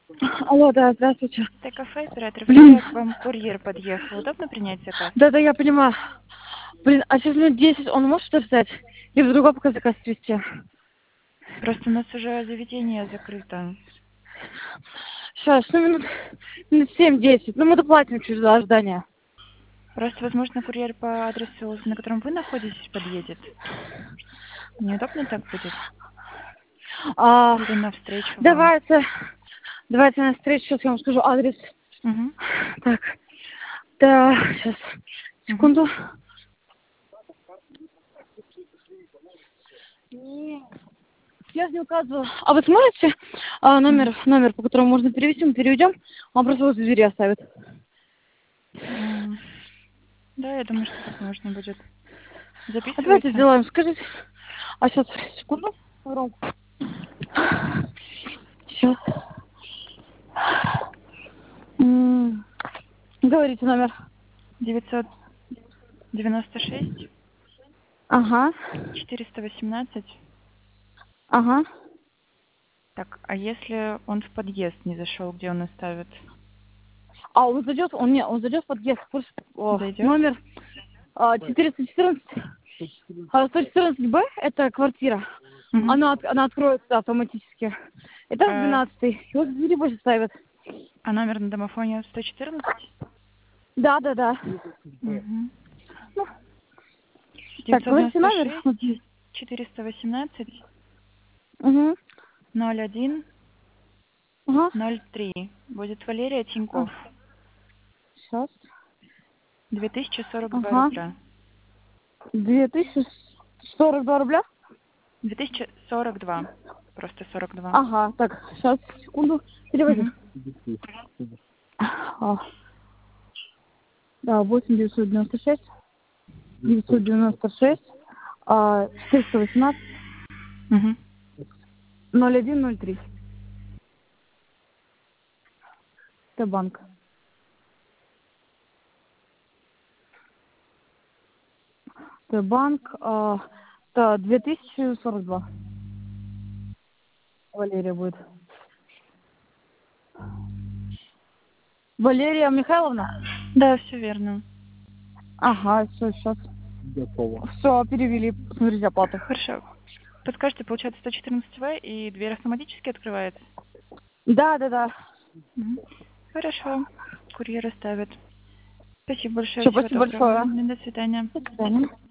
Алло, да, здравствуйте. Это кафе, оператор Блин. Валерия, к вам курьер подъехал. Удобно принять заказ? Да, я понимаю. Блин, а через минут 10 он может ждать? Или в другой пока заказ свести? Просто у нас уже заведение закрыто. Сейчас, ну минут 7-10. Ну мы доплатим через ожидание. Просто, возможно, курьер по адресу, на котором вы находитесь, подъедет. Неудобно так будет? А, Или навстречу вам? давайте, давайте на встречу, сейчас я вам скажу адрес. Угу. Так, да, сейчас, Угу. секунду. Нет, я же не указывала. А вы сможете Угу. номер, по которому можно перевести, мы переведем, он просто возле двери оставит. Да, я думаю, что так можно будет. А давайте Записывайте. сделаем, скажите. А сейчас, секунду. Громко. Сейчас. Говорите номер. 996 Ага, 418. ага. Так, а если он в подъезд не зашел, где он оставит? А он зайдет, он зайдет в подъезд. Зайдет? Номер 414. 114Б это квартира. Угу. Она откроется автоматически. Этаж 12. Его с двери больше ставят. А номер на домофоне 114? Да. Угу. Ну, так, говорите номер. 996 418 Угу. 01 Ага. 03. Будет Валерия Тиньков. Сейчас. 2042 Ага. рубля. 2042 рубля? 2042. Просто 42. Ага, так, сейчас, секунду, переводи. Угу. Да, 8996, 996, 418, Угу. 0103. Это банк. Это банк, это 2042. Валерия будет. Валерия Михайловна? Да, все верно. Ага, все, сейчас. Готово. Все, перевели, смотрите оплату. Хорошо. Подскажите, получается 114В и дверь автоматически открывается? Да. Мгм. Хорошо. Курьер оставит. Спасибо большое. Все, Всего спасибо доброго. большое. До свидания. До свидания.